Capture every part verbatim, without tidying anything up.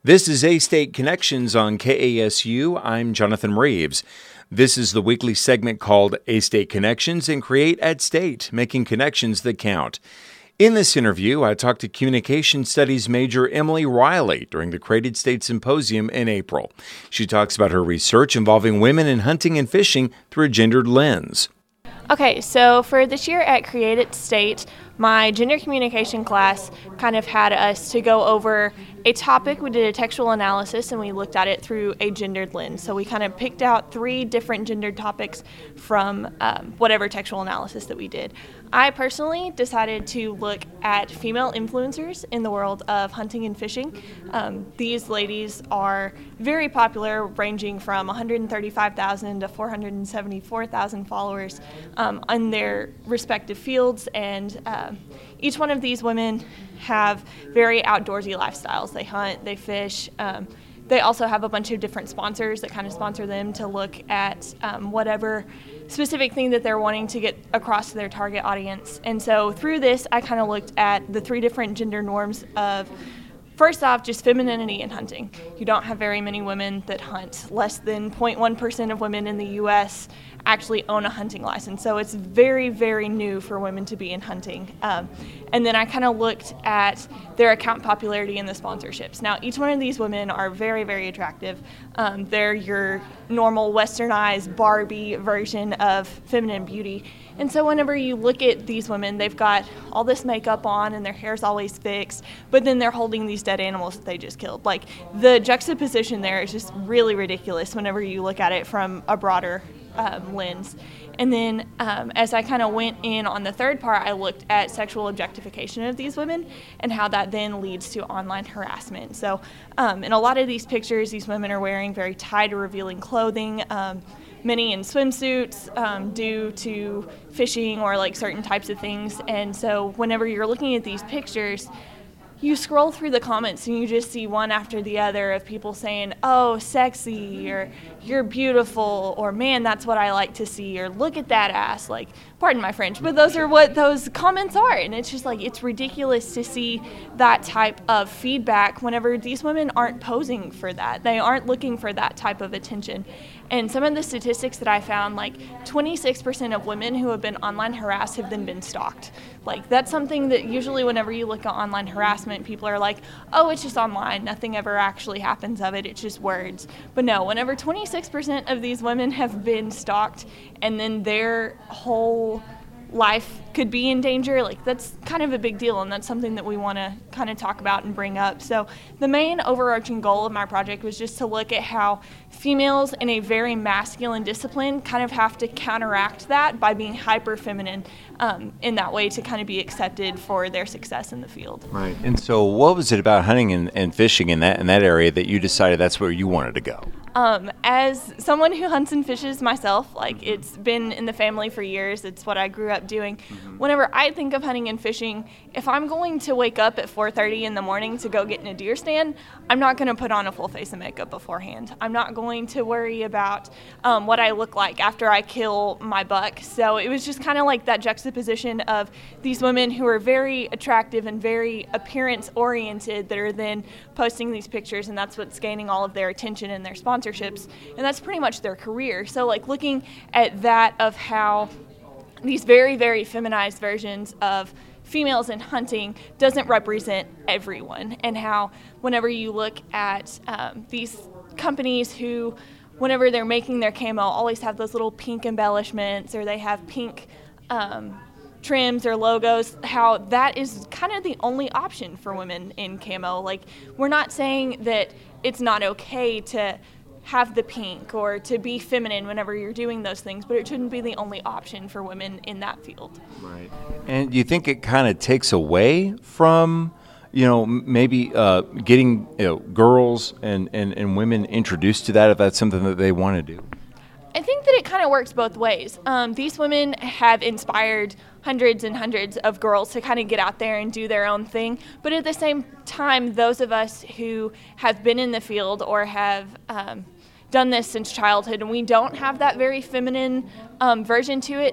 This is A-State Connections on K A S U. I'm Jonathan Reeves. This is the weekly segment called A-State Connections and Create at State, making connections that count. In this interview, I talked to Communication Studies major Emily Riley during the Create at State Symposium in April. She talks about her research involving women in hunting and fishing through a gendered lens. Okay, so for this year at Create at State, my gender communication class kind of had us to go over a topic. We did a textual analysis and we looked at it through a gendered lens. So we kind of picked out three different gendered topics from um, whatever textual analysis that we did. I personally decided to look at female influencers in the world of hunting and fishing. Um, these ladies are very popular, ranging from one hundred thirty-five thousand to four hundred seventy-four thousand followers um, in their respective fields, and uh, each one of these women have very outdoorsy lifestyles. They hunt, they fish. Um, they also have a bunch of different sponsors that kind of sponsor them to look at um, whatever specific thing that they're wanting to get across to their target audience. And so through this, I kind of looked at the three different gender norms of, first off, just femininity in hunting. You don't have very many women that hunt. Less than zero point one percent of women in the U S actually own a hunting license. So it's very, very new for women to be in hunting. Um, and then I kind of looked at their account popularity and the sponsorships. Now, each one of these women are very, very attractive. Um, they're your normal westernized Barbie version of feminine beauty. And so whenever you look at these women, they've got all this makeup on and their hair's always fixed, but then they're holding these dead animals that they just killed. Like, the juxtaposition there is just really ridiculous whenever you look at it from a broader um, lens. And then um, as I kind of went in on the third part, I looked at sexual objectification of these women and how that then leads to online harassment. So um, in a lot of these pictures, these women are wearing very tight or revealing clothing, um, many in swimsuits um, due to fishing or like certain types of things. And so whenever you're looking at these pictures, you scroll through the comments and you just see one after the other of people saying, oh, sexy, or you're beautiful, or man, that's what I like to see, or look at that ass. Like, pardon my French, but those are what those comments are. And it's just like, it's ridiculous to see that type of feedback whenever these women aren't posing for that. They aren't looking for that type of attention. And some of the statistics that I found, like twenty-six percent of women who have been online harassed have then been stalked. Like, that's something that usually whenever you look at online harassment, people are like, oh, it's just online. Nothing ever actually happens of it. It's just words. But no, whenever twenty-six percent of these women have been stalked and then their whole life could be in danger, like, that's kind of a big deal, and that's something that we want to kind of talk about and bring up. So the main overarching goal of my project was just to look at how females in a very masculine discipline kind of have to counteract that by being hyper feminine um, in that way to kind of be accepted for their success in the field. Right. And so what was it about hunting and, and fishing in that in that area that you decided that's where you wanted to go? Um, as someone who hunts and fishes myself, like, it's been in the family for years. It's what I grew up doing. Mm-hmm. Whenever I think of hunting and fishing, if I'm going to wake up at four thirty in the morning to go get in a deer stand, I'm not going to put on a full face of makeup beforehand. I'm not going to worry about um, what I look like after I kill my buck. So it was just kind of like that juxtaposition of these women who are very attractive and very appearance oriented that are then posting these pictures, and that's what's gaining all of their attention and their sponsorships, and that's pretty much their career. So like looking at that of how these very, very feminized versions of females in hunting doesn't represent everyone, and how whenever you look at um, these companies who, whenever they're making their camo, always have those little pink embellishments, or they have pink um, trims or logos, how that is kind of the only option for women in camo. Like, we're not saying that it's not okay to have the pink or to be feminine whenever you're doing those things, but it shouldn't be the only option for women in that field. Right. And do you think it kind of takes away from, you know, maybe uh, getting, you know, girls and, and, and women introduced to that, if that's something that they want to do? I think that it kind of works both ways. Um, these women have inspired hundreds and hundreds of girls to kind of get out there and do their own thing. But at the same time, those of us who have been in the field or have um, done this since childhood and we don't have that very feminine um, version to it,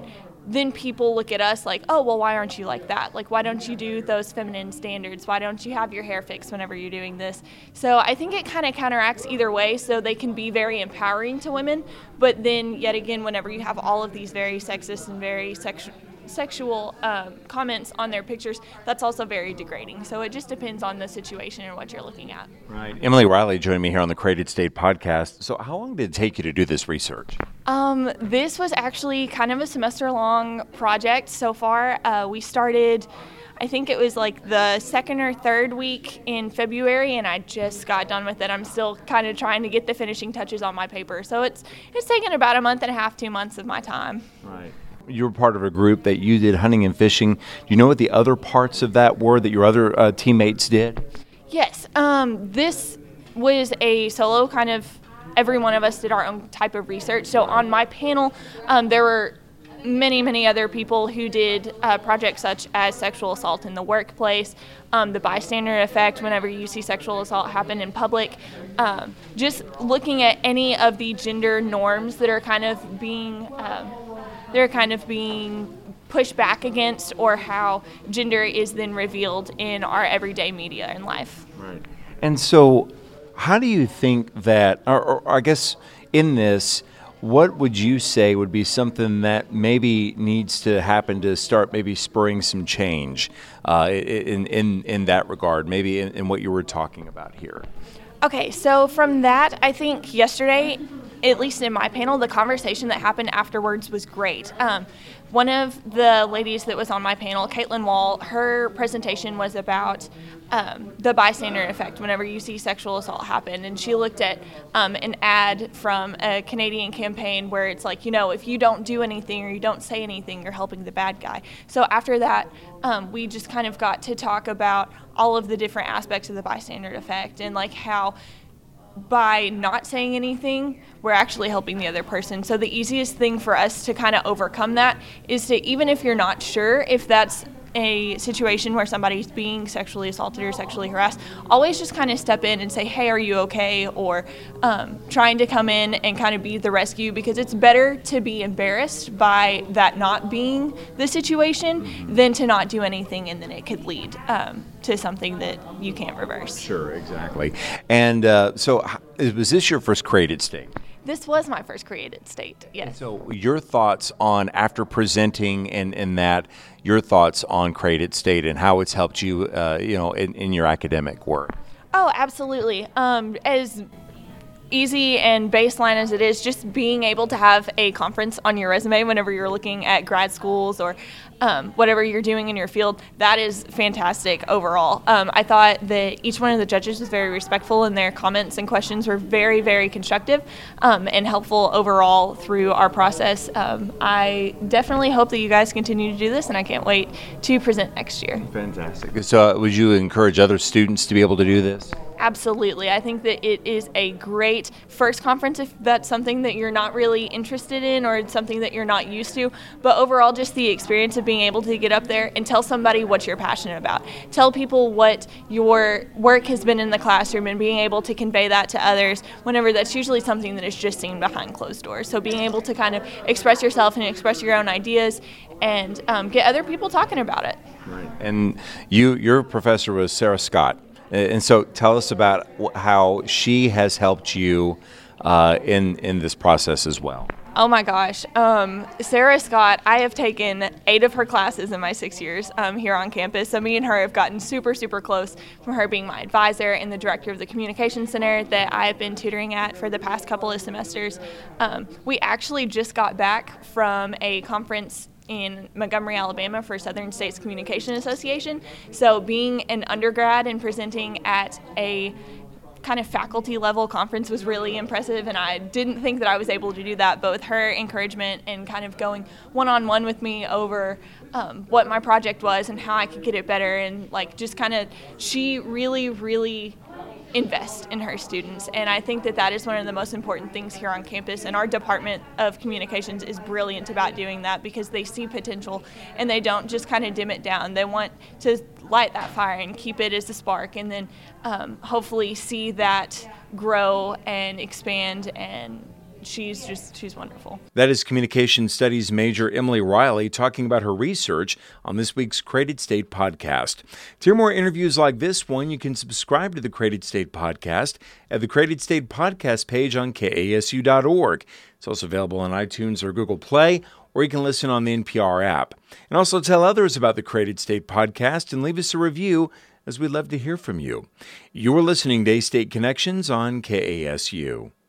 then people look at us like, oh, well, why aren't you like that? Like, why don't you do those feminine standards? Why don't you have your hair fixed whenever you're doing this? So I think it kind of counteracts either way, so they can be very empowering to women. But then, yet again, whenever you have all of these very sexist and very sexual, sexual um, comments on their pictures, that's also very degrading. So it just depends on the situation and what you're looking at. Right. Emily Riley joined me here on the Created State podcast. So how long did it take you to do this research? Um, this was actually kind of a semester-long project so far. Uh, we started, I think it was like the second or third week in February, and I just got done with it. I'm still kind of trying to get the finishing touches on my paper. So it's it's taken about a month and a half, two months of my time. Right. You were part of a group that you did hunting and fishing. Do you know what the other parts of that were that your other uh, teammates did? Yes. Um, this was a solo kind of, every one of us did our own type of research. So on my panel, um, there were many, many other people who did uh, projects such as sexual assault in the workplace, um, the bystander effect whenever you see sexual assault happen in public, um, just looking at any of the gender norms that are kind of being um, they're kind of being pushed back against, or how gender is then revealed in our everyday media and life. Right. And so how do you think that, or, or I guess in this, what would you say would be something that maybe needs to happen to start maybe spurring some change uh, in, in, in that regard, maybe in, in what you were talking about here? Okay, so from that, I think yesterday, at least in my panel, the conversation that happened afterwards was great. Um, one of the ladies that was on my panel, Caitlin Wall, her presentation was about um, the bystander effect whenever you see sexual assault happen. And she looked at um, an ad from a Canadian campaign where it's like, you know, if you don't do anything or you don't say anything, you're helping the bad guy. So after that, um, we just kind of got to talk about all of the different aspects of the bystander effect and like how by not saying anything, we're actually helping the other person. So the easiest thing for us to kind of overcome that is to, even if you're not sure if that's a situation where somebody's being sexually assaulted or sexually harassed, always just kind of step in and say, hey, are you okay? Or um, trying to come in and kind of be the rescue, because it's better to be embarrassed by that not being the situation than to not do anything and then it could lead um, to something that you can't reverse. Sure, exactly. And uh, so was this your first Created State? This was my first Created State, yes. So your thoughts on, after presenting and, and that, your thoughts on Created State and how it's helped you, uh, you know, in, in your academic work? Oh, absolutely. Um, as easy and baseline as it is, just being able to have a conference on your resume whenever you're looking at grad schools or um, whatever you're doing in your field, that is fantastic overall. Um, I thought that each one of the judges was very respectful and their comments and questions were very, very constructive um, and helpful overall through our process. Um, I definitely hope that you guys continue to do this, and I can't wait to present next year. Fantastic. So uh, would you encourage other students to be able to do this? Absolutely. I think that it is a great first conference if that's something that you're not really interested in or it's something that you're not used to. But overall, just the experience of being able to get up there and tell somebody what you're passionate about. Tell people what your work has been in the classroom and being able to convey that to others whenever that's usually something that is just seen behind closed doors. So being able to kind of express yourself and express your own ideas and um, get other people talking about it. Right. And you, your professor was Sarah Scott. And so tell us about how she has helped you uh, in, in this process as well. Oh my gosh. Um, Sarah Scott, I have taken eight of her classes in my six years um, here on campus. So me and her have gotten super, super close, from her being my advisor and the director of the communication center that I've been tutoring at for the past couple of semesters. Um, we actually just got back from a conference in Montgomery, Alabama for Southern States Communication Association. So being an undergrad and presenting at a kind of faculty level conference was really impressive, and I didn't think that I was able to do that, but with her encouragement and kind of going one-on-one with me over um, what my project was and how I could get it better, and like just kind of, she really, really invest in her students, and I think that that is one of the most important things here on campus, and our Department of Communications is brilliant about doing that because they see potential and they don't just kind of dim it down. They want to light that fire and keep it as a spark, and then um, hopefully see that grow and expand and she's just, she's wonderful. That is Communication Studies major Emily Riley talking about her research on this week's Created State podcast. To hear more interviews like this one, you can subscribe to the Created State podcast at the Created State podcast page on K A S U dot org. It's also available on iTunes or Google Play, or you can listen on the N P R app. And also tell others about the Created State podcast and leave us a review, as we'd love to hear from you. You're listening to A-State Connections on K A S U.